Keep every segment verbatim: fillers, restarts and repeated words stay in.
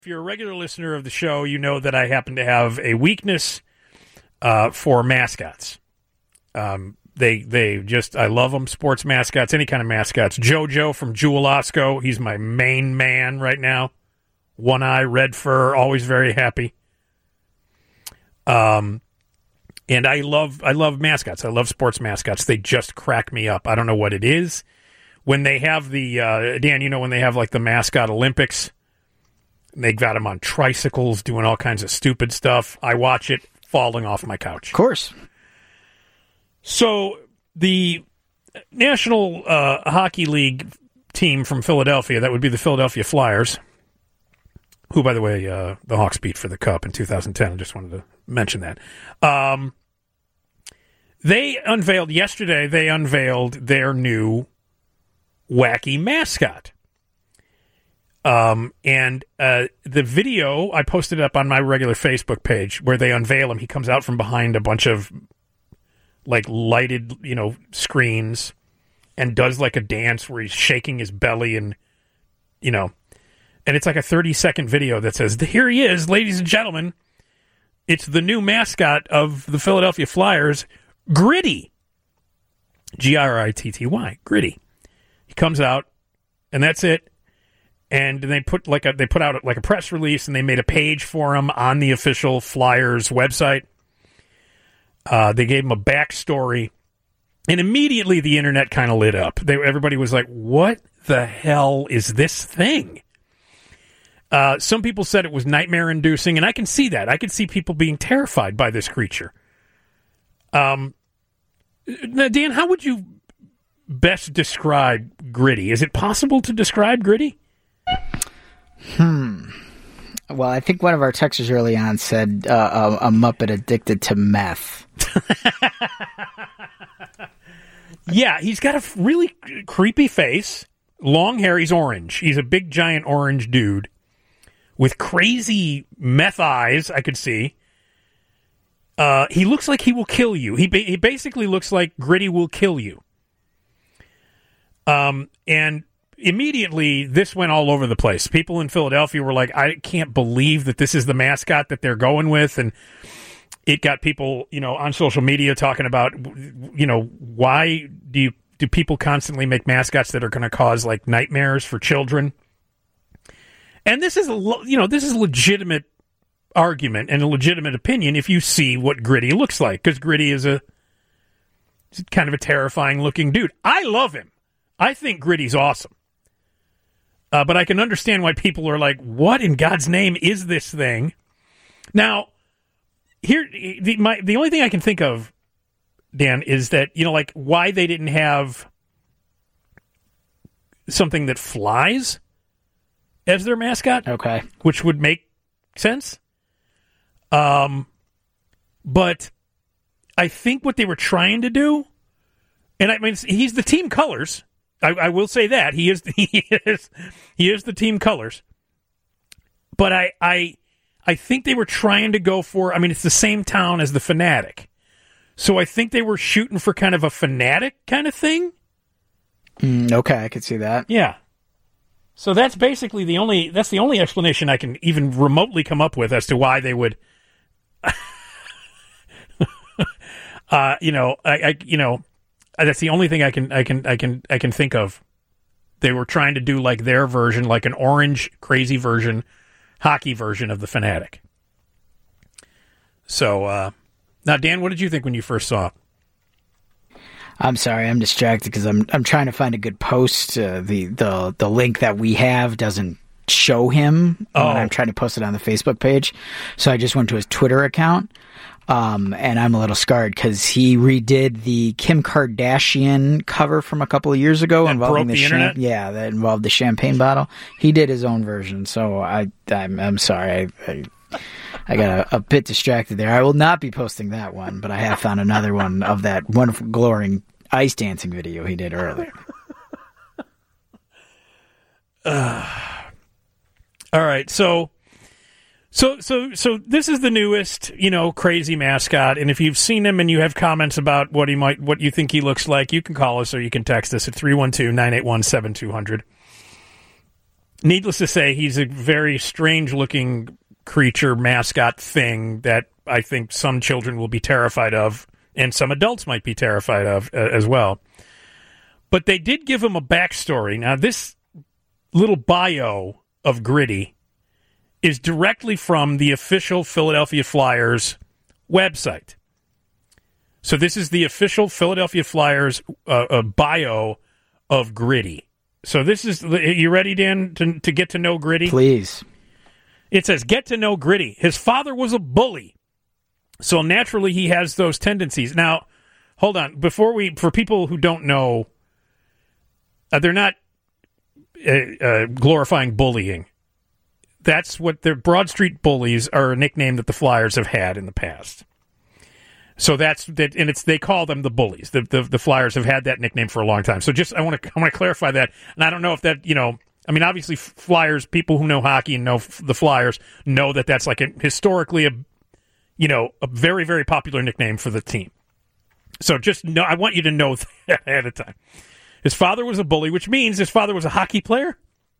If you're a regular listener of the show, you know that I happen to have a weakness uh, for mascots. Um, they they just, I love them, sports mascots, any kind of mascots. JoJo from Jewel Osco, he's my main man right now. One eye, red fur, always very happy. Um, and I love I love mascots. I love sports mascots. They just crack me up. I don't know what it is. When they have the, uh, Dan, you know, when they have like the mascot Olympics, they got them on tricycles doing all kinds of stupid stuff. I watch it falling off my couch. Of course. So the National uh, Hockey League team from Philadelphia, that would be the Philadelphia Flyers, who, by the way, uh, the Hawks beat for the Cup in two thousand ten. I just wanted to mention that. Um, they unveiled, yesterday, they unveiled their new wacky mascot. Um, and uh, the video, I posted up on my regular Facebook page where they unveil him. He comes out from behind a bunch of like lighted, you know, screens and does like a dance where he's shaking his belly and, you know, and it's like a thirty second video that says, here he is, ladies and gentlemen. It's the new mascot of the Philadelphia Flyers, Gritty. G R I T T Y, Gritty. He comes out and that's it. And they put like a, they put out like a press release, and they made a page for him on the official Flyers website. Uh, they gave him a backstory, and immediately the internet kind of lit up. They, everybody was like, "What the hell is this thing?" Uh, some people said it was nightmare-inducing, and I can see that. I can see people being terrified by this creature. Um, now, Dan, how would you best describe Gritty? Is it possible to describe Gritty? Hmm. Well, I think one of our texters early on said uh, a, a Muppet addicted to meth. Yeah, he's got a really creepy face, long hair. He's orange. He's a big, giant orange dude with crazy meth eyes, I could see. Uh, he looks like he will kill you. He, ba- he basically looks like Gritty will kill you. Um, and immediately, this went all over the place. People in Philadelphia were like, I can't believe that this is the mascot that they're going with. And it got people, you know, on social media talking about, you know, why do you, do people constantly make mascots that are going to cause like nightmares for children? And this is, a, you know, this is a legitimate argument and a legitimate opinion if you see what Gritty looks like, because Gritty is a kind of a terrifying looking dude. I love him. I think Gritty's awesome. Uh, but I can understand why people are like, what in God's name is this thing? Now, here, the, my, the only thing I can think of, Dan, is that, you know, like why they didn't have something that flies as their mascot. Okay. Which would make sense. Um, but I think what they were trying to do, and I mean, he's the team colors. I, I will say that he is he is he is the team colors, but I I I think they were trying to go for. I mean, it's the same town as the Fanatic, so I think they were shooting for kind of a Fanatic kind of thing. Mm, okay, I could see that. Yeah. So that's basically the only that's the only explanation I can even remotely come up with as to why they would. uh, you know, I, I you know. That's the only thing I can I can I can I can think of. They were trying to do like their version, like an orange crazy version, hockey version of the Fanatic. So uh, now, Dan, what did you think when you first saw it? I'm sorry, I'm distracted because I'm I'm trying to find a good post. Uh, the the the link that we have doesn't show him oh. when I'm trying to post it on the Facebook page, so I just went to his Twitter account. Um, and I'm a little scarred because he redid the Kim Kardashian cover from a couple of years ago that involving broke the, the cham- internet. Yeah, that involved the champagne bottle. He did his own version, so I I'm, I'm sorry. I, I, I got a, a bit distracted there. I will not be posting that one, but I have found another one of that wonderful, glowing ice dancing video he did earlier. Uh, all right, so. So, so, so this is the newest, you know, crazy mascot. And if you've seen him and you have comments about what he might, what you think he looks like, you can call us or you can text us at three one two, nine eight one, seven two zero zero. needless to say, he's a very strange-looking creature, mascot thing that I think some children will be terrified of, and some adults might be terrified of uh, as well. But they did give him a backstory. Now, this little bio of Gritty is directly from the official Philadelphia Flyers website. So this is the official Philadelphia Flyers uh, uh, bio of Gritty. So this is, you ready, Dan, to, to get to know Gritty? Please. It says, get to know Gritty. His father was a bully, so naturally he has those tendencies. Now, hold on. Before we, for people who don't know, uh, they're not uh, uh, glorifying bullying. That's what the Broad Street Bullies are, a nickname that the Flyers have had in the past. So that's that, and it's they call them the Bullies. The, the the Flyers have had that nickname for a long time. So just I want to I want to clarify that, and I don't know if that you know. I mean, obviously, Flyers people who know hockey and know f- the Flyers know that that's like a, historically a you know a very very popular nickname for the team. So just know, I want you to know that ahead of time. His father was a bully, which means his father was a hockey player.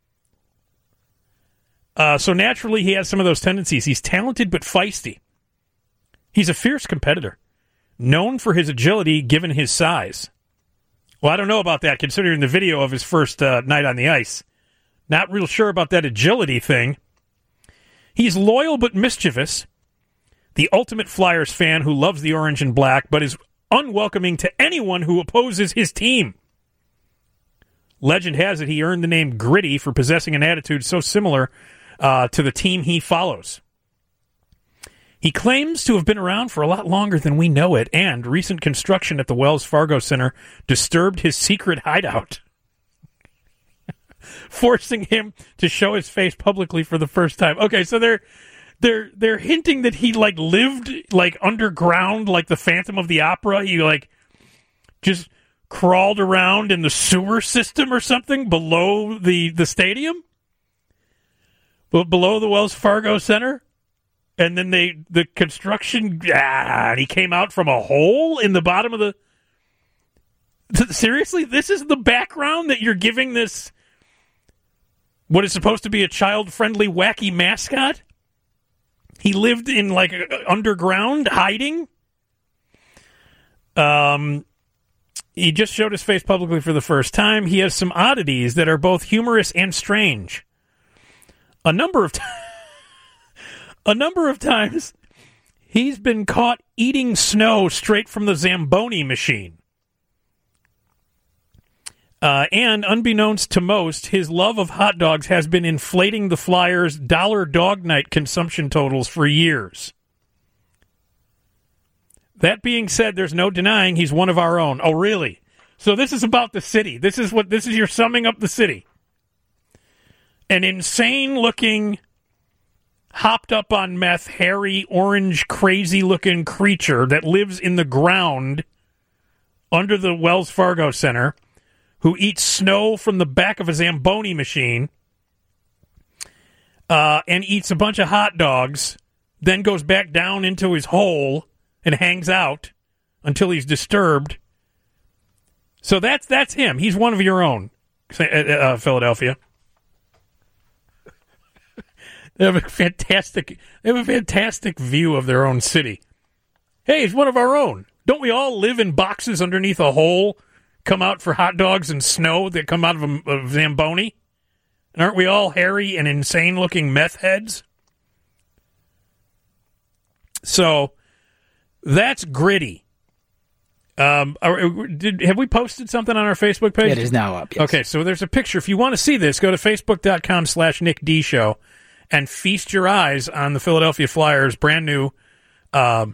Uh, so naturally, he has some of those tendencies. He's talented but feisty. He's a fierce competitor, known for his agility given his size. Well, I don't know about that, considering the video of his first uh, night on the ice. Not real sure about that agility thing. He's loyal but mischievous. The ultimate Flyers fan who loves the orange and black, but is unwelcoming to anyone who opposes his team. Legend has it he earned the name Gritty for possessing an attitude so similar uh, to the team he follows. He claims to have been around for a lot longer than we know it, and recent construction at the Wells Fargo Center disturbed his secret hideout, forcing him to show his face publicly for the first time. Okay, so they're they're they're hinting that he like lived like underground, like the Phantom of the Opera. He like just crawled around in the sewer system or something below the the stadium, but below the Wells Fargo Center. And then they the construction, ah, and he came out from a hole in the bottom of the... Seriously? This is the background that you're giving this, what is supposed to be a child-friendly, wacky mascot? He lived in, like, underground, hiding? Um, he just showed his face publicly for the first time. He has some oddities that are both humorous and strange. A number of times... A number of times, he's been caught eating snow straight from the Zamboni machine. Uh, and unbeknownst to most, his love of hot dogs has been inflating the Flyers' dollar dog night consumption totals for years. That being said, there's no denying he's one of our own. Oh, really? So this is about the city. This is what this is. You're summing up the city. An insane-looking, hopped up on meth, hairy, orange, crazy-looking creature that lives in the ground under the Wells Fargo Center, who eats snow from the back of a Zamboni machine, uh, and eats a bunch of hot dogs, then goes back down into his hole and hangs out until he's disturbed. So that's that's him. He's one of your own, uh, uh, Philadelphia. They have a fantastic, they have a fantastic view of their own city. Hey, he's one of our own. Don't we all live in boxes underneath a hole, come out for hot dogs and snow that come out of a, a Zamboni? And aren't we all hairy and insane-looking meth heads? So that's Gritty. Um, are, did, have we posted something on our Facebook page? It is now up, yes. Okay, so there's a picture. If you want to see this, go to facebook.com slash Nick D Show and feast your eyes on the Philadelphia Flyers' brand new, um,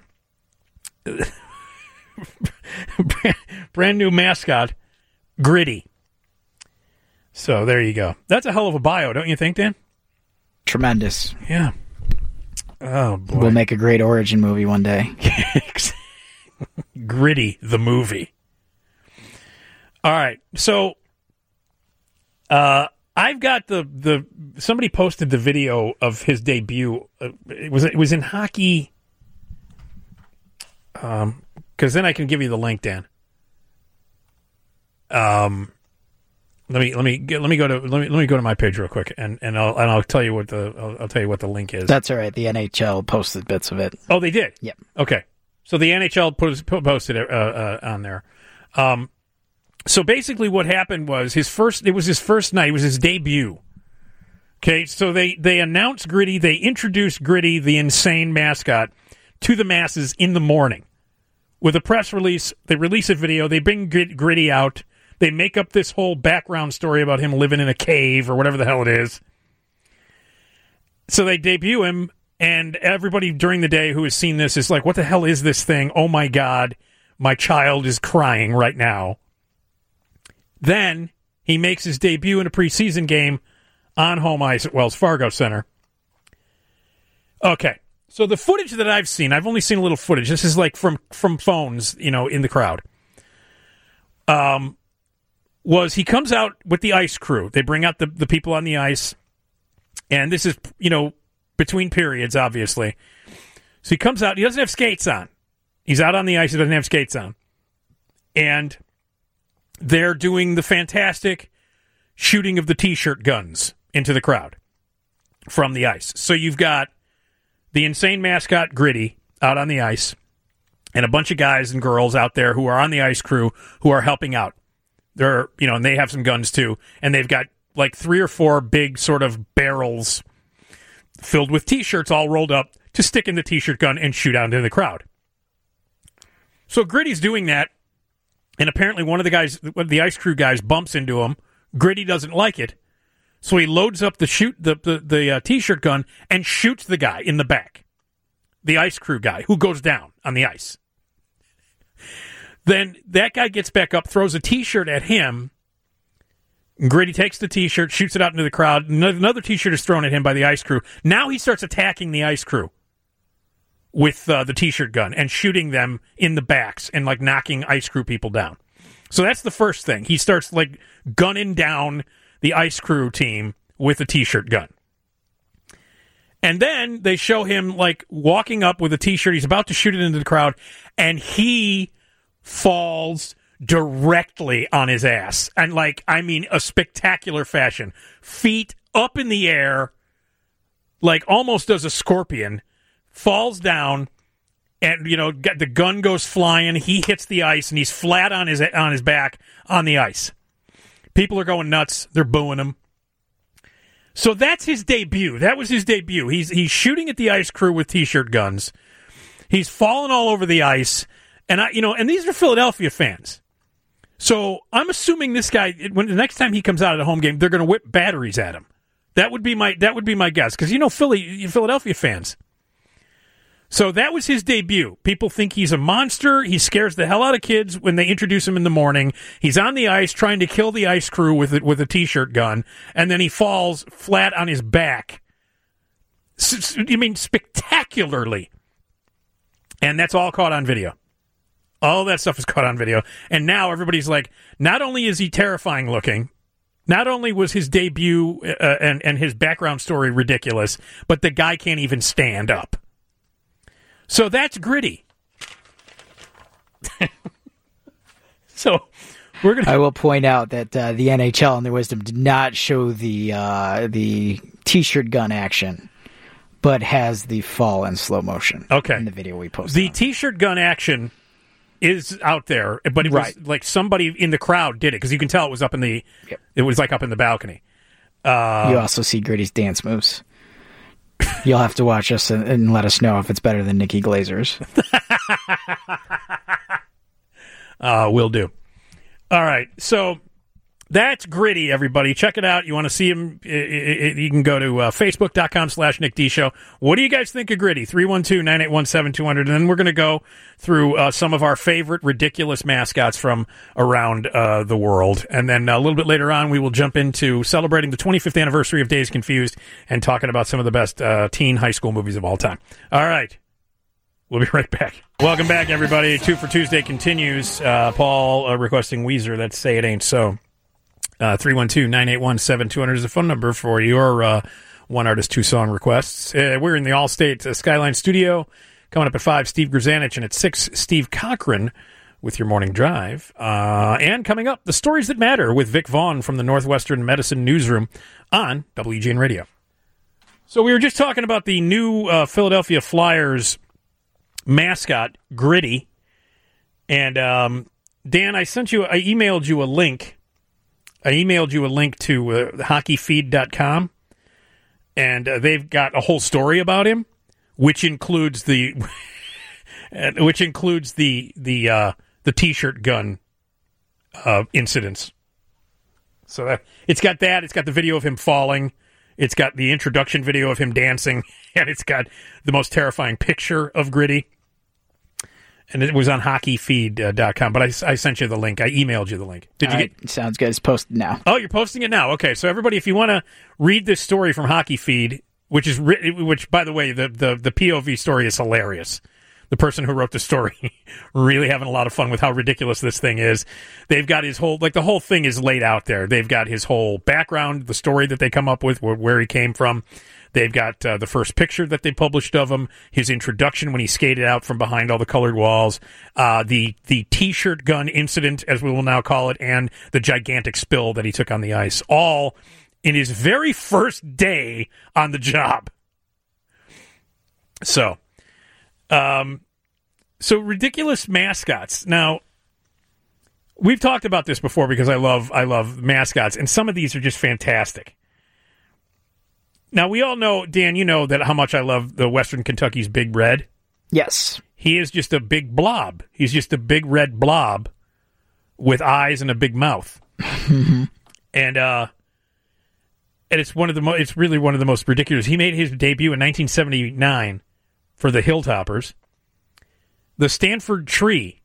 brand new mascot, Gritty. So there you go. That's a hell of a bio, don't you think, Dan? Tremendous. Yeah. Oh, boy. We'll make a great origin movie one day. Gritty, the movie. All right. So, uh, I've got the, the, somebody posted the video of his debut. Uh, it was, it was in hockey. Um, cause then I can give you the link, Dan. Um, Let me let me get, let me go to let me let me go to my page real quick, and, and I'll and I'll tell you what the I'll, I'll tell you what the link is. That's all right. The N H L posted bits of it. Oh, they did. Yep. Okay. So the N H L put, posted it uh, uh, on there. Um, so basically, what happened was his first. It was his first night. It was his debut. Okay. So they they announced Gritty. They introduced Gritty, the insane mascot, to the masses in the morning with a press release. They release a video. They bring Gritty out. They make up this whole background story about him living in a cave or whatever the hell it is. So they debut him, and everybody during the day who has seen this is like, what the hell is this thing? Oh, my God, my child is crying right now. Then he makes his debut in a preseason game on home ice at Wells Fargo Center. Okay, so the footage that I've seen, I've only seen a little footage. This is like from, from phones, you know, in the crowd. Um... was he comes out with the ice crew. They bring out the, the people on the ice, and this is, you know, between periods, obviously. So he comes out. He doesn't have skates on. He's out on the ice. He doesn't have skates on. And they're doing the fantastic shooting of the T-shirt guns into the crowd from the ice. So you've got the insane mascot, Gritty, out on the ice, and a bunch of guys and girls out there who are on the ice crew who are helping out. They're, you know, and they have some guns too, and they've got like three or four big sort of barrels filled with T-shirts all rolled up to stick in the T-shirt gun and shoot out into the crowd. So Gritty's doing that, and apparently one of the guys, the ice crew guys, bumps into him. Gritty doesn't like it, so he loads up the shoot the the, the uh, T-shirt gun and shoots the guy in the back, the ice crew guy who goes down on the ice. Then that guy gets back up, throws a T-shirt at him. Gritty takes the T-shirt, shoots it out into the crowd. Another T-shirt is thrown at him by the ice crew. Now he starts attacking the ice crew with uh, the T-shirt gun and shooting them in the backs and like knocking ice crew people down. So that's the first thing. He starts like gunning down the ice crew team with a T-shirt gun. And then they show him like walking up with a T-shirt. He's about to shoot it into the crowd, and he falls directly on his ass. And like, I mean, a spectacular fashion. Feet up in the air, like almost does a scorpion, falls down, and, you know, the gun goes flying. He hits the ice, and he's flat on his on his back on the ice. People are going nuts. They're booing him. So that's his debut. That was his debut. He's he's shooting at the ice crew with T-shirt guns. He's falling all over the ice. And I, you know, and these are Philadelphia fans. So I'm assuming this guy, when the next time he comes out at a home game, they're going to whip batteries at him. That would be my that would be my guess, because you know Philly, Philadelphia fans. So that was his debut. People think he's a monster. He scares the hell out of kids when they introduce him in the morning. He's on the ice trying to kill the ice crew with it with a T-shirt gun, and then he falls flat on his back. I mean, spectacularly. And that's all caught on video. All that stuff is caught on video. And now everybody's like, not only is he terrifying looking, not only was his debut uh, and, and his background story ridiculous, but the guy can't even stand up. So that's Gritty. So we're gonna. I will point out that uh, the N H L, in their wisdom, did not show the uh, the T-shirt gun action, but has the fall in slow motion. Okay, in the video we posted. The on. T-shirt gun action is out there, but it right. was like somebody in the crowd did it, because you can tell it was up in the. Yep. It was like up in the balcony. Uh, you also see Gritty's dance moves. You'll have to watch us and, and let us know if it's better than Nikki Glazer's. uh, will do. All right, so that's Gritty, everybody. Check it out. You want to see him, it, it, it, you can go to uh, facebook.com slash Nick D Show. What do you guys think of Gritty? three one two, nine eight one, seven two zero zero. And then we're going to go through uh, some of our favorite ridiculous mascots from around uh, the world. And then a little bit later on, we will jump into celebrating the twenty-fifth anniversary of Dazed Confused and talking about some of the best uh, teen high school movies of all time. All right. We'll be right back. Welcome back, everybody. Two for Tuesday continues. Uh, Paul uh, requesting Weezer. That's Say It Ain't So. Uh, three one two, nine eight one, seven two zero zero is the phone number for your uh, one artist, two song requests. Uh, we're in the Allstate uh, Skyline studio. Coming up at five, Steve Grzanich, and at six, Steve Cochran with your morning drive. Uh, and coming up, the stories that matter with Vic Vaughn from the Northwestern Medicine Newsroom on W G N Radio. So we were just talking about the new uh, Philadelphia Flyers mascot, Gritty. And um, Dan, I sent you, I emailed you a link. I emailed you a link to uh, hockey feed dot com. And uh, they've got a whole story about him, which includes the which includes the the uh, the T-shirt gun uh, incidents. So that, it's got that. It's got the video of him falling. It's got the introduction video of him dancing, and it's got the most terrifying picture of Gritty. And it was on hockey feed dot com, but I, I sent you the link. I emailed you the link. Did All you right, get? Sounds good. It's posted now. Oh, you're posting it now. Okay, so everybody, if you want to read this story from Hockey Feed, which is which, by the way, the, the, the P O V story is hilarious. The person who wrote the story really having a lot of fun with how ridiculous this thing is. They've got his whole, like the whole thing is laid out there. They've got his whole background, the story that they come up with, where, where he came from. They've got uh, the first picture that they published of him, his introduction when he skated out from behind all the colored walls, uh, the the T-shirt gun incident, as we will now call it, and the gigantic spill that he took on the ice, all in his very first day on the job. So, um, so ridiculous mascots. Now, we've talked about this before because I love I love mascots, and some of these are just fantastic. Now, we all know, Dan, you know that how much I love the Western Kentucky's Big Red. Yes. He is just a big blob. He's just a big red blob with eyes and a big mouth. and uh, and it's one of the mo- it's really one of the most ridiculous. He made his debut in nineteen seventy-nine for the Hilltoppers. The Stanford Tree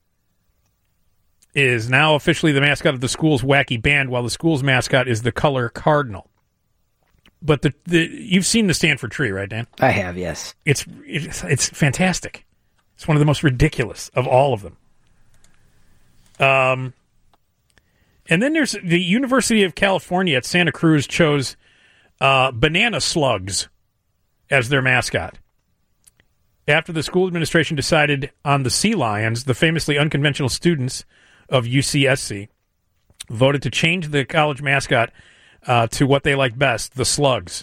is now officially the mascot of the school's wacky band, while the school's mascot is the color cardinal. But the, the you've seen the Stanford Tree, right, Dan? I have, yes. It's, it's it's fantastic. It's one of the most ridiculous of all of them. Um, and then there's the University of California at Santa Cruz chose uh, banana slugs as their mascot. After the school administration decided on the sea lions, the famously unconventional students of U C S C voted to change the college mascot Uh, to what they like best, the slugs.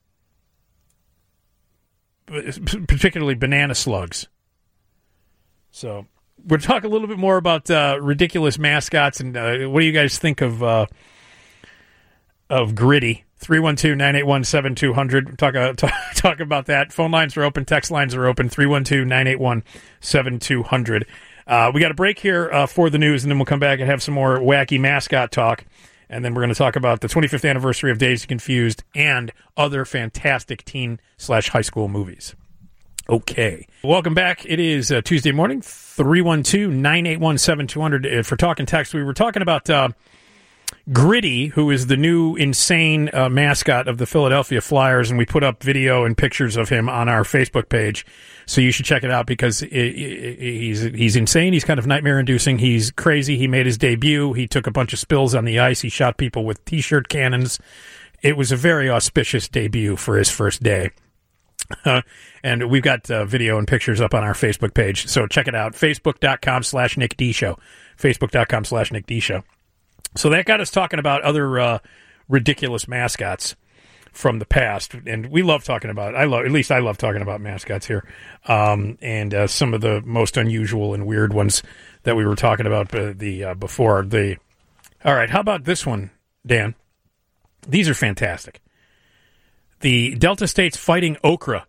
Particularly banana slugs. So, we'll talk a little bit more about uh, ridiculous mascots, and uh, what do you guys think of uh, of Gritty? three one two, nine eight one, seven two zero zero. Talk, uh, talk, talk about that. Phone lines are open, text lines are open, three one two, nine eight one, seven two zero zero. Uh, we got a break here uh, for the news, and then we'll come back and have some more wacky mascot talk. And then we're going to talk about the twenty-fifth anniversary of Dazed and Confused and other fantastic teen slash high school movies. Okay. Welcome back. It is uh, Tuesday morning, three one two, nine eight one, seven two zero zero. For Talk and Text, we were talking about uh, Gritty, who is the new insane uh, mascot of the Philadelphia Flyers, and we put up video and pictures of him on our Facebook page. So you should check it out because it, it, he's he's insane. He's kind of nightmare-inducing. He's crazy. He made his debut. He took a bunch of spills on the ice. He shot people with T-shirt cannons. It was a very auspicious debut for his first day. Uh, and we've got uh, video and pictures up on our Facebook page. So check it out. Facebook.com slash Nick D Show. Facebook.com slash Nick D Show. So that got us talking about other uh, ridiculous mascots from the past, and we love talking about it. I love, at least I love talking about mascots here, um, and uh, some of the most unusual and weird ones that we were talking about uh, the uh, before. The all right, how about this one, Dan? These are fantastic. The Delta States Fighting Okra.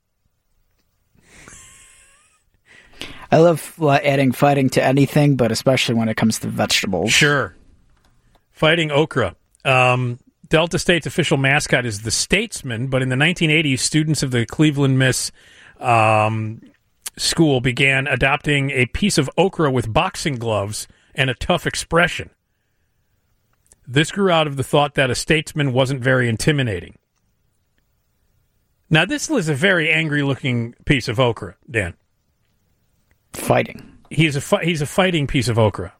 I love adding fighting to anything, but especially when it comes to vegetables. Sure. Fighting Okra. Um, Delta State's official mascot is the Statesman, but in the nineteen eighties, students of the Cleveland Miss um, School began adopting a piece of okra with boxing gloves and a tough expression. This grew out of the thought that a statesman wasn't very intimidating. Now, this is a very angry-looking piece of okra, Dan. Fighting. He's a fi- he's a fighting piece of okra.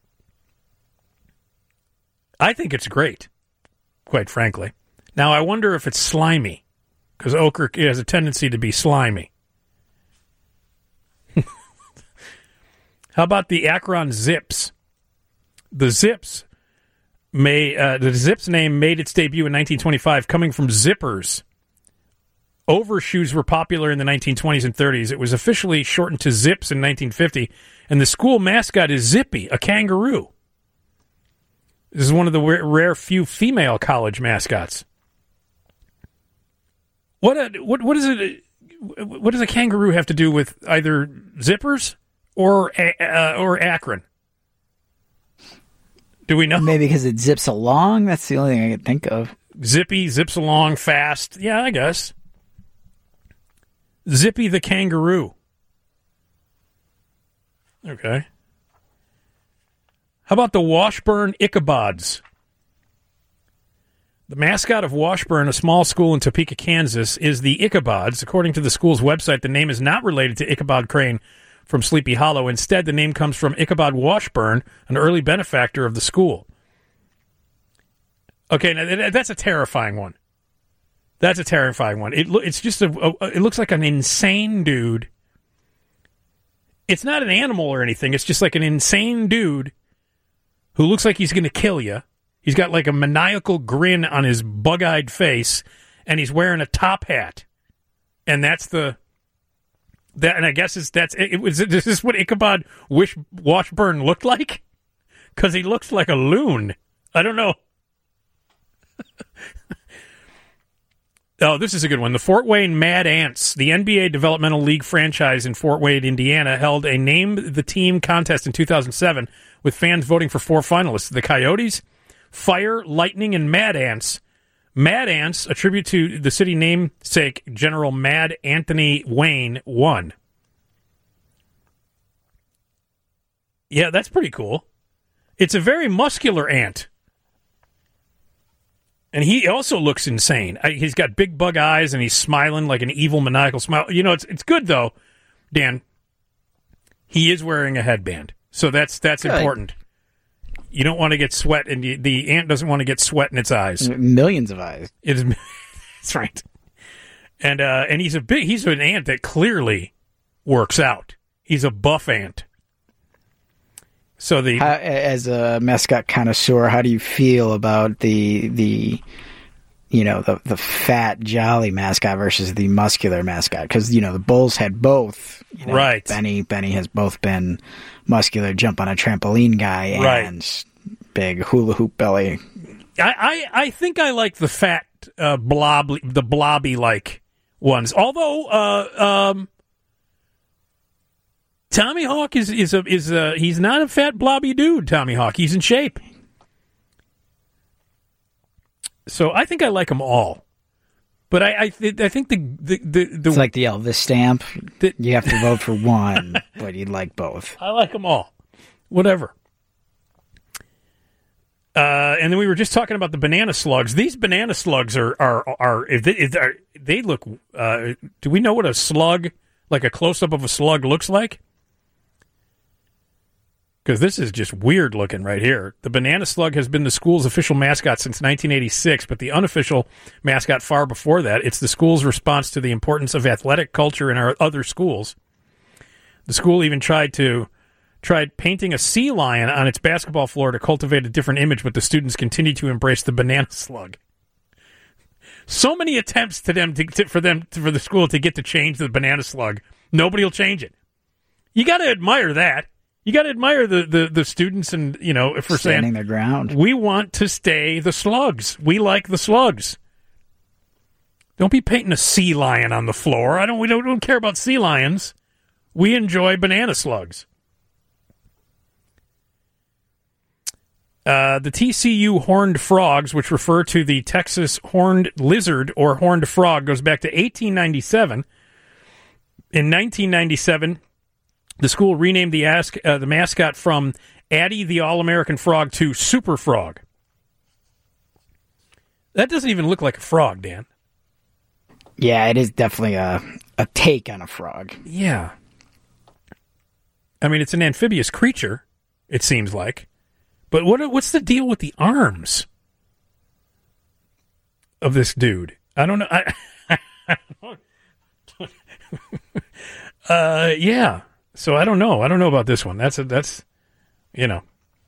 I think it's great, quite frankly. Now, I wonder if it's slimy, because okra has a tendency to be slimy. How about the Akron Zips? The Zips may uh, the Zips name made its debut in nineteen twenty-five, coming from zippers. Overshoes were popular in the nineteen twenties and thirties. It was officially shortened to Zips in nineteen fifty, and the school mascot is Zippy, a kangaroo. This is one of the rare few female college mascots. What a, what what is it? What does a kangaroo have to do with either zippers or uh, or Akron? Do we know? Maybe because it zips along. That's the only thing I could think of. Zippy zips along fast. Yeah, I guess. Zippy the kangaroo. Okay. How about the Washburn Ichabods? The mascot of Washburn, a small school in Topeka, Kansas, is the Ichabods. According to the school's website, the name is not related to Ichabod Crane from Sleepy Hollow. Instead, the name comes from Ichabod Washburn, an early benefactor of the school. Okay, now that's a terrifying one. That's a terrifying one. It it's just a, a it looks like an insane dude. It's not an animal or anything. It's just like an insane dude who looks like he's going to kill you. He's got like a maniacal grin on his bug-eyed face, and he's wearing a top hat. And that's the that. And I guess it's that's it. it was this is what Ichabod Wish Washburn looked like, because he looks like a loon. I don't know. Oh, this is a good one. The Fort Wayne Mad Ants, the N B A Developmental League franchise in Fort Wayne, Indiana, held a Name the Team contest in two thousand seven with fans voting for four finalists: the Coyotes, Fire, Lightning, and Mad Ants. Mad Ants, a tribute to the city namesake General Mad Anthony Wayne, won. Yeah, that's pretty cool. It's a very muscular ant. And he also looks insane. He's got big bug eyes, and he's smiling like an evil, maniacal smile. You know, it's it's good, though, Dan. He is wearing a headband, so that's that's good. Important. You don't want to get sweat, and the, the ant doesn't want to get sweat in its eyes. Millions of eyes. It is. That's right. And uh, and he's a big. He's an ant that clearly works out. He's a buff ant. So the how, as a mascot connoisseur, how do you feel about the the you know the the fat jolly mascot versus the muscular mascot? Because you know the Bulls had both. You know, right. Benny Benny has both been muscular, jump on a trampoline guy, and right. big hula hoop belly. I, I, I think I like the fat uh, blob the blobby like ones. Although uh, um, Tommy Hawk is is a is a he's not a fat blobby dude. Tommy Hawk, he's in shape. So I think I like them all. But I I, th- I think the the, the, the it's like the Elvis stamp. The, you have to vote for one, but you'd like both. I like them all. Whatever. Uh, and then we were just talking about the banana slugs. These banana slugs are are are if they, if are, they look. Uh, do we know what a slug, like a close up of a slug, looks like? Because this is just weird looking right here. The banana slug has been the school's official mascot since nineteen eighty-six, but the unofficial mascot far before that. It's the school's response to the importance of athletic culture in our other schools. The school even tried to tried painting a sea lion on its basketball floor to cultivate a different image, but the students continued to embrace the banana slug. So many attempts to them to, to, for them to, for the school to get to change the banana slug. Nobody will change it. You got to admire that. You got to admire the, the, the students, and you know, if we're standing saying their ground, we want to stay the slugs. We like the slugs. Don't be painting a sea lion on the floor. I don't. We don't, don't care about sea lions. We enjoy banana slugs. Uh, the T C U horned frogs, which refer to the Texas horned lizard or horned frog, goes back to eighteen ninety-seven. In nineteen ninety-seven, the school renamed the, ask, uh, the mascot from Addie the All-American Frog to Super Frog. That doesn't even look like a frog, Dan. Yeah, it is definitely a, a take on a frog. Yeah. I mean, it's an amphibious creature, it seems like. But what what's the deal with the arms of this dude? I don't know. I, uh, yeah. So I don't know. I don't know about this one. That's a, that's, you know.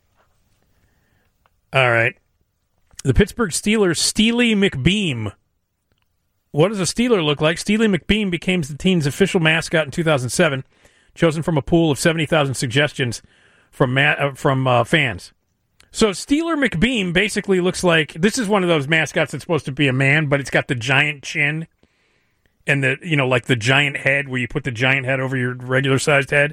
All right. The Pittsburgh Steelers, Steely McBeam. What does a Steeler look like? Steely McBeam became the team's official mascot in two thousand seven, chosen from a pool of seventy thousand suggestions from ma- uh, from uh, fans. So Steeler McBeam basically looks like, this is one of those mascots that's supposed to be a man, but it's got the giant chin and the, you know, like the giant head where you put the giant head over your regular sized head.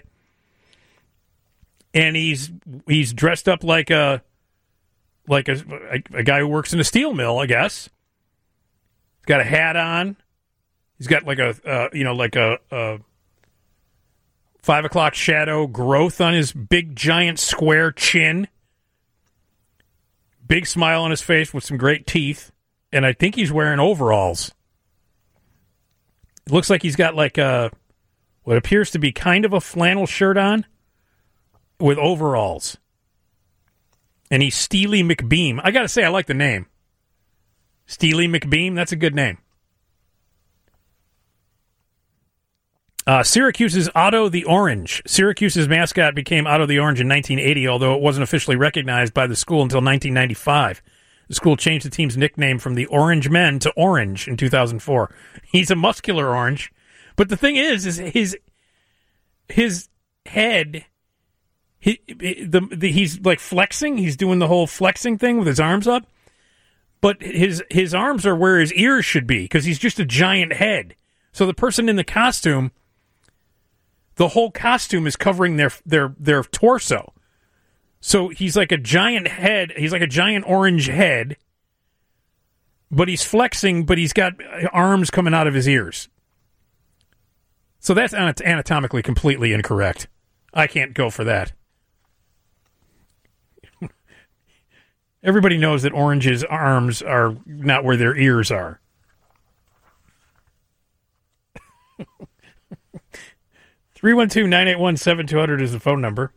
And he's he's dressed up like a like a, a, a guy who works in a steel mill, I guess. He's got a hat on. He's got like a uh, you know like a, a five o'clock shadow growth on his big giant square chin. Big smile on his face with some great teeth, and I think he's wearing overalls. It looks like he's got like a what appears to be kind of a flannel shirt on with overalls. And he's Steely McBeam. I got to say, I like the name. Steely McBeam, that's a good name. Uh, Syracuse's Otto the Orange. Syracuse's mascot became Otto the Orange in nineteen eighty, although it wasn't officially recognized by the school until nineteen ninety-five. The school changed the team's nickname from the Orange Men to Orange in two thousand four. He's a muscular orange. But the thing is, is his his head, he, the, the, he's like flexing. He's doing the whole flexing thing with his arms up. But his his arms are where his ears should be because he's just a giant head. So the person in the costume, the whole costume is covering their their their torso. So he's like a giant head. He's like a giant orange head, but he's flexing, but he's got arms coming out of his ears. So that's anatomically completely incorrect. I can't go for that. Everybody knows that oranges' arms are not where their ears are. three one two, nine eight one, seven two zero zero is the phone number.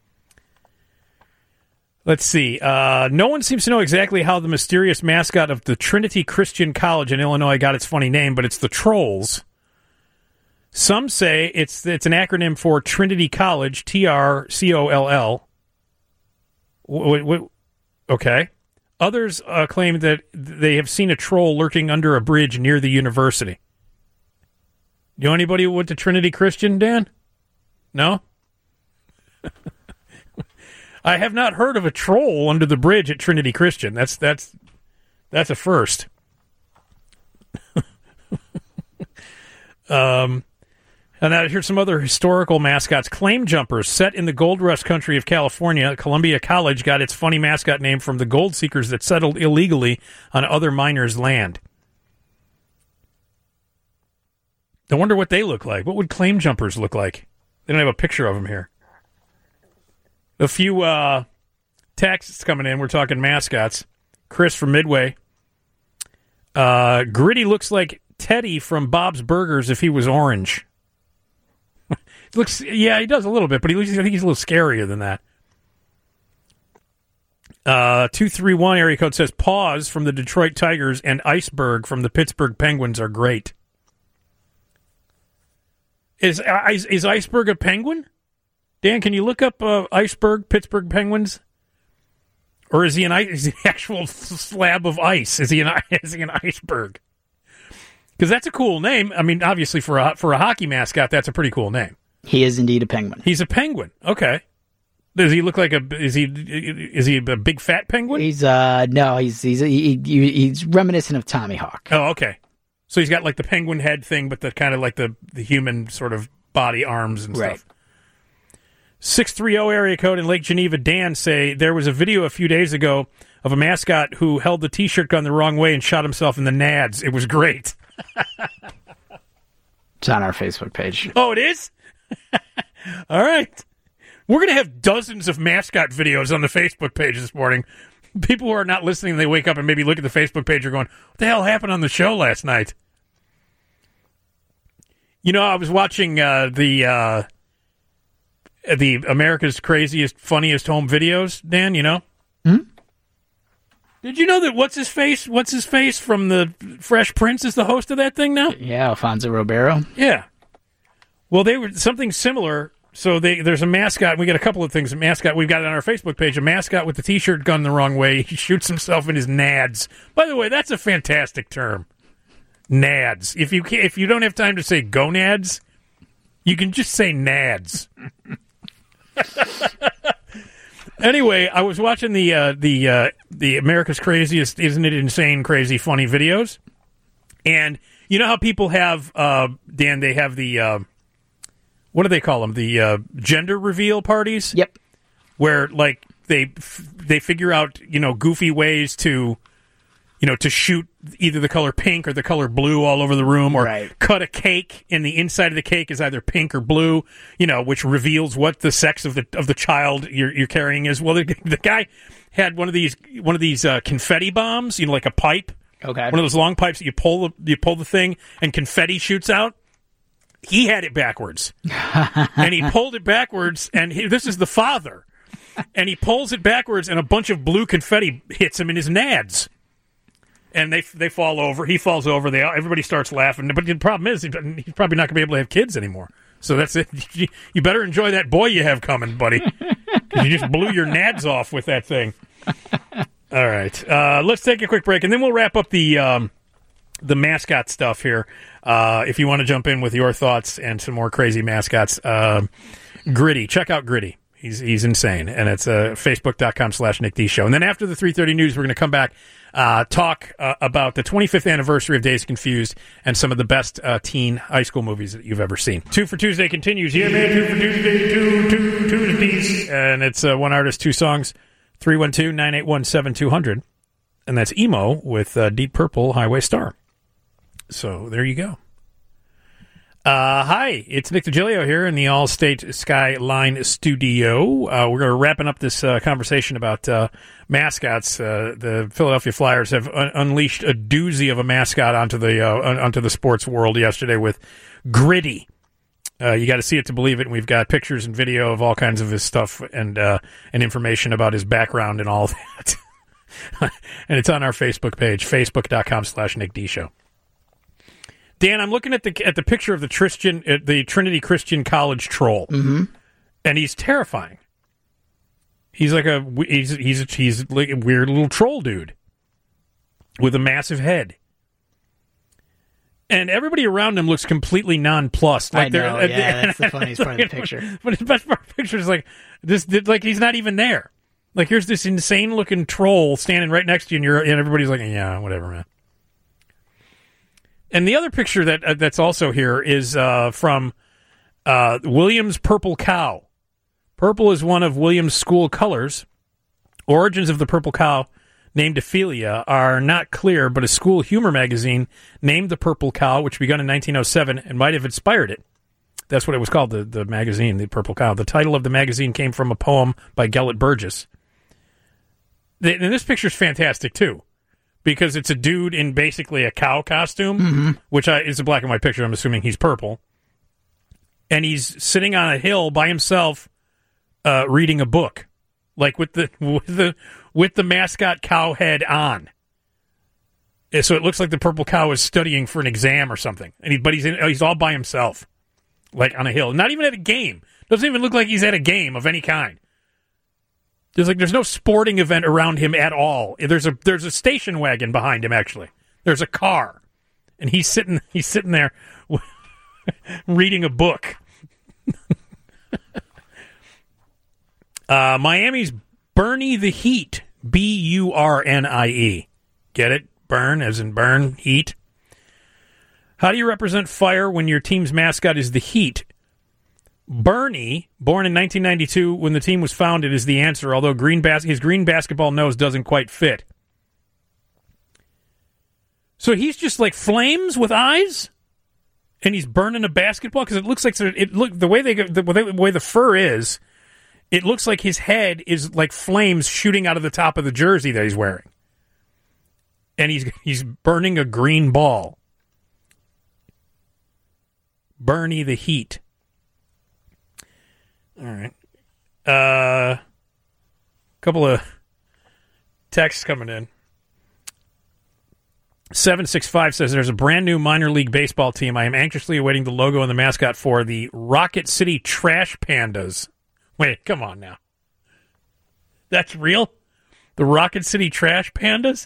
Let's see. Uh, no one seems to know exactly how the mysterious mascot of the Trinity Christian College in Illinois got its funny name, but it's the Trolls. Some say it's it's an acronym for Trinity College, T R C O L L. W- w- okay. Others uh, claim that they have seen a troll lurking under a bridge near the university. You know anybody who went to Trinity Christian, Dan? No? I have not heard of a troll under the bridge at Trinity Christian. That's that's that's a first. um, and now here's some other historical mascots. Claim jumpers. Set in the gold rush country of California, Columbia College got its funny mascot name from the gold seekers that settled illegally on other miners' land. I wonder what they look like. What would claim jumpers look like? They don't have a picture of them here. A few uh, texts coming in. We're talking mascots. Chris from Midway. Uh, Gritty looks like Teddy from Bob's Burgers if he was orange. looks, yeah, he does a little bit, but he looks, I think he's a little scarier than that. Uh, two three one area code says Paws from the Detroit Tigers and Iceberg from the Pittsburgh Penguins are great. Is is, is Iceberg a penguin? Dan, can you look up uh, Iceberg, Pittsburgh Penguins? Or is he an is he an actual slab of ice? Is he an is he an iceberg? Because that's a cool name. I mean, obviously for a for a hockey mascot, that's a pretty cool name. He is indeed a penguin. He's a penguin. Okay. Does he look like a is he is he a big fat penguin? He's uh no, he's he's he, he, he's reminiscent of Tommy Hawk. Oh, okay. So he's got like the penguin head thing, but the kind of like the, the human sort of body, arms and right. stuff. six three zero area code in Lake Geneva. Dan say there was a video a few days ago of a mascot who held the T-shirt gun the wrong way and shot himself in the nads. It was great. It's on our Facebook page. Oh, it is? All right. We're going to have dozens of mascot videos on the Facebook page this morning. People who are not listening, they wake up and maybe look at the Facebook page are going, what the hell happened on the show last night? You know, I was watching uh, the uh, the America's Craziest, Funniest Home Videos, Dan, you know? Hmm? Did you know that what's his face? What's his face from the Fresh Prince is the host of that thing now? Yeah, Alfonso Ribeiro. Yeah. Well, they were something similar So they, there's a mascot. We got a couple of things. A mascot. We've got it on our Facebook page. A mascot with the T-shirt gun the wrong way. He shoots himself in his nads. By the way, that's a fantastic term. Nads. If you if you don't have time to say gonads, you can just say nads. Anyway, I was watching the uh, the uh, the America's Craziest, Isn't It Insane, Crazy Funny videos, and you know how people have uh, Dan? They have the uh, what do they call them? The uh, gender reveal parties. Yep. Where like they they figure out you know goofy ways to. You know, to shoot either the color pink or the color blue all over the room, or right. cut a cake and the inside of the cake is either pink or blue. You know, which reveals what the sex of the of the child you're, you're carrying is. Well, the, the guy had one of these one of these uh, confetti bombs. You know, like a pipe. Okay. One of those long pipes that you pull the you pull the thing and confetti shoots out. He had it backwards, and he pulled it backwards. And he, this is the father, and he pulls it backwards, and a bunch of blue confetti hits him in his nads. And they they fall over. He falls over. They everybody starts laughing. But the problem is, he's probably not going to be able to have kids anymore. So that's it. You better enjoy that boy you have coming, buddy. Because you just blew your nads off with that thing. All right. Uh, let's take a quick break, and then we'll wrap up the um, the mascot stuff here. Uh, if you want to jump in with your thoughts and some more crazy mascots, uh, Gritty. Check out Gritty. He's he's insane, and it's uh, facebook.com slash Nick D Show. And then after the three thirty news, we're going to come back, uh, talk uh, about the twenty-fifth anniversary of Dazed Confused and some of the best uh, teen high school movies that you've ever seen. Two for Tuesday continues. Yeah, man, two for Tuesday, two, two, Tuesdays. And it's uh, one artist, two songs, three one two, nine eight one, seven two zero zero. And that's Emo with uh, Deep Purple, Highway Star. So there you go. Uh, hi, it's Nick DiGilio here in the All-State Skyline studio. Uh, we're going to wrapping up this uh, conversation about uh, mascots. Uh, the Philadelphia Flyers have un- unleashed a doozy of a mascot onto the uh, onto the sports world yesterday with Gritty. Uh, you got to see it to believe it, and we've got pictures and video of all kinds of his stuff and uh, and information about his background and all that. And it's on our Facebook page, facebook.com slash Nick D Show. Dan, I'm looking at the at the picture of the Tristan, uh, the Trinity Christian College troll, mm-hmm. and he's terrifying. He's like a he's he's he's like a weird little troll dude with a massive head, and everybody around him looks completely nonplussed. Like I know, they're, yeah, that's the funniest part of the picture. But the best part of the picture is like this, like he's not even there. Like here's this insane looking troll standing right next to you, and you're and everybody's like, yeah, whatever, man. And the other picture that uh, that's also here is uh, from uh, Williams' Purple Cow. Purple is one of Williams' school colors. Origins of the purple cow, named Ophelia, are not clear, but a school humor magazine named the Purple Cow, which began in nineteen oh seven, and might have inspired it. That's what it was called, the, the magazine, the Purple Cow. The title of the magazine came from a poem by Gelett Burgess. The, and this picture's fantastic, too. Because it's a dude in basically a cow costume, mm-hmm. which I, is a black and white picture. I'm assuming he's purple. And he's sitting on a hill by himself uh, reading a book. Like with the with the with the mascot cow head on. And so it looks like the purple cow is studying for an exam or something. And he, But he's in, he's all by himself. Like on a hill. Not even at a game. Doesn't even look like he's at a game of any kind. There's like there's no sporting event around him at all. There's a there's a station wagon behind him actually. There's a car, and he's sitting he's sitting there reading a book. uh, Miami's Bernie the Heat, B U R N I E. Get it? Burn as in burn, heat. How do you represent fire when your team's mascot is the Heat? Bernie, born in nineteen ninety-two when the team was founded, is the answer, although green bas- his green basketball nose doesn't quite fit. So he's just like flames with eyes? And he's burning a basketball? Because it looks like it look the way they the, the way the fur is, it looks like his head is like flames shooting out of the top of the jersey that he's wearing. And he's he's burning a green ball. Bernie the Heat. All right. A uh, couple of texts coming in. seven six five says there's a brand new minor league baseball team. I am anxiously awaiting the logo and the mascot for the Rocket City Trash Pandas. Wait, come on now. That's real? The Rocket City Trash Pandas?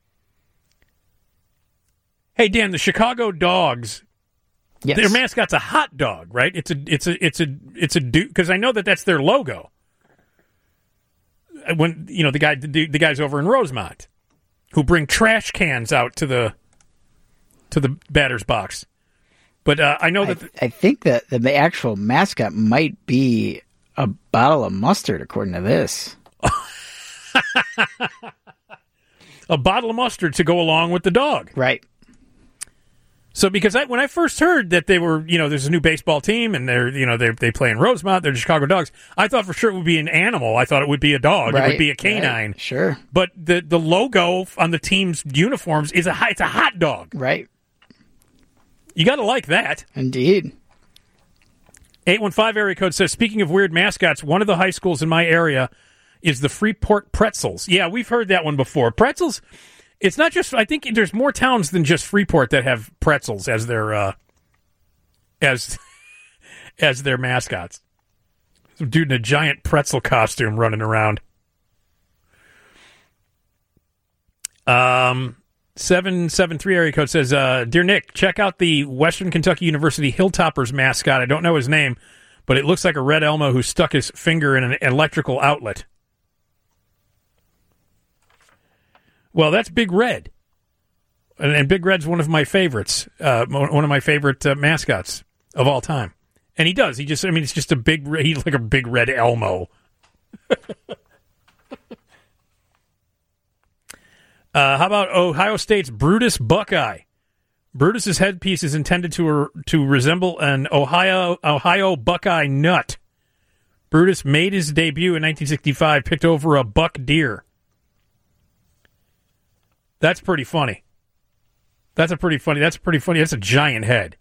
Hey, Dan, the Chicago Dogs, Yes. their mascot's a hot dog, right? It's a, it's a, it's a, it's a dude, because I know that that's their logo. When, you know, the guy, the, the guys over in Rosemont who bring trash cans out to the, to the batter's box. But uh, I know that... I, the, I think that the actual mascot might be a bottle of mustard, according to this. a bottle of mustard to go along with the dog. Right. So because I, when I first heard that they were, you know, there's a new baseball team and they're, you know, they they play in Rosemont, they're the Chicago Dogs, I thought for sure it would be an animal. I thought it would be a dog. Right, it would be a canine. Right, sure. But the the logo on the team's uniforms is a it's a hot dog. Right. You got to like that. Indeed. eight one five area code says, speaking of weird mascots, one of the high schools in my area is the Freeport Pretzels. Yeah, we've heard that one before. Pretzels, it's not just, I think there's more towns than just Freeport that have pretzels as their, uh, as, as their mascots. Some dude in a giant pretzel costume running around. Um, seven seven three area code says, uh, Dear Nick, check out the Western Kentucky University Hilltoppers mascot. I don't know his name, but it looks like a red Elmo who stuck his finger in an electrical outlet. Well, that's Big Red. And, and Big Red's one of my favorites, uh, one of my favorite uh, mascots of all time. And he does. He just, I mean, it's just a big, he's like a big red Elmo. Uh, how about Ohio State's Brutus Buckeye? Brutus's headpiece is intended to to resemble an Ohio Ohio Buckeye nut. Brutus made his debut in nineteen sixty-five, picked over a buck deer. That's pretty funny. That's a pretty funny. That's pretty funny. That's a giant head.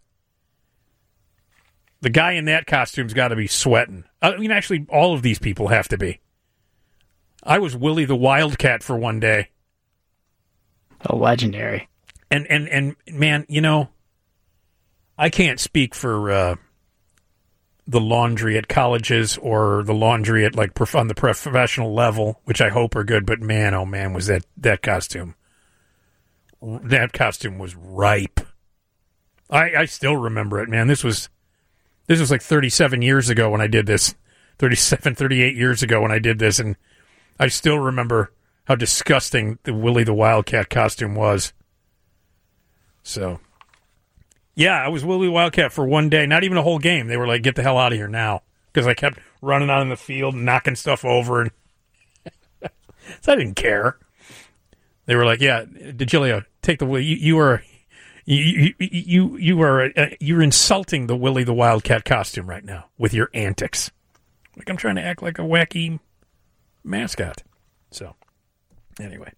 The guy in that costume's got to be sweating. I mean, actually, all of these people have to be. I was Willie the Wildcat for one day. Oh, legendary. And, and, and man, you know, I can't speak for uh, the laundry at colleges or the laundry at, like, prof- on the professional level, which I hope are good, but man, oh man, was that, that costume. That costume was ripe. I, I still remember it, man. This was, this was like thirty-seven years ago when I did this. thirty-seven, thirty-eight years ago when I did this, and I still remember how disgusting the Willie the Wildcat costume was. So, yeah, I was Willie the Wildcat for one day, not even a whole game. They were like, get the hell out of here now. Because I kept running out in the field, knocking stuff over. And so I didn't care. They were like, yeah, DeGilio, take the Willie. You, you are, you, you, you, you are, uh, you're insulting the Willie the Wildcat costume right now with your antics. Like I'm trying to act like a wacky mascot. So. Anyway,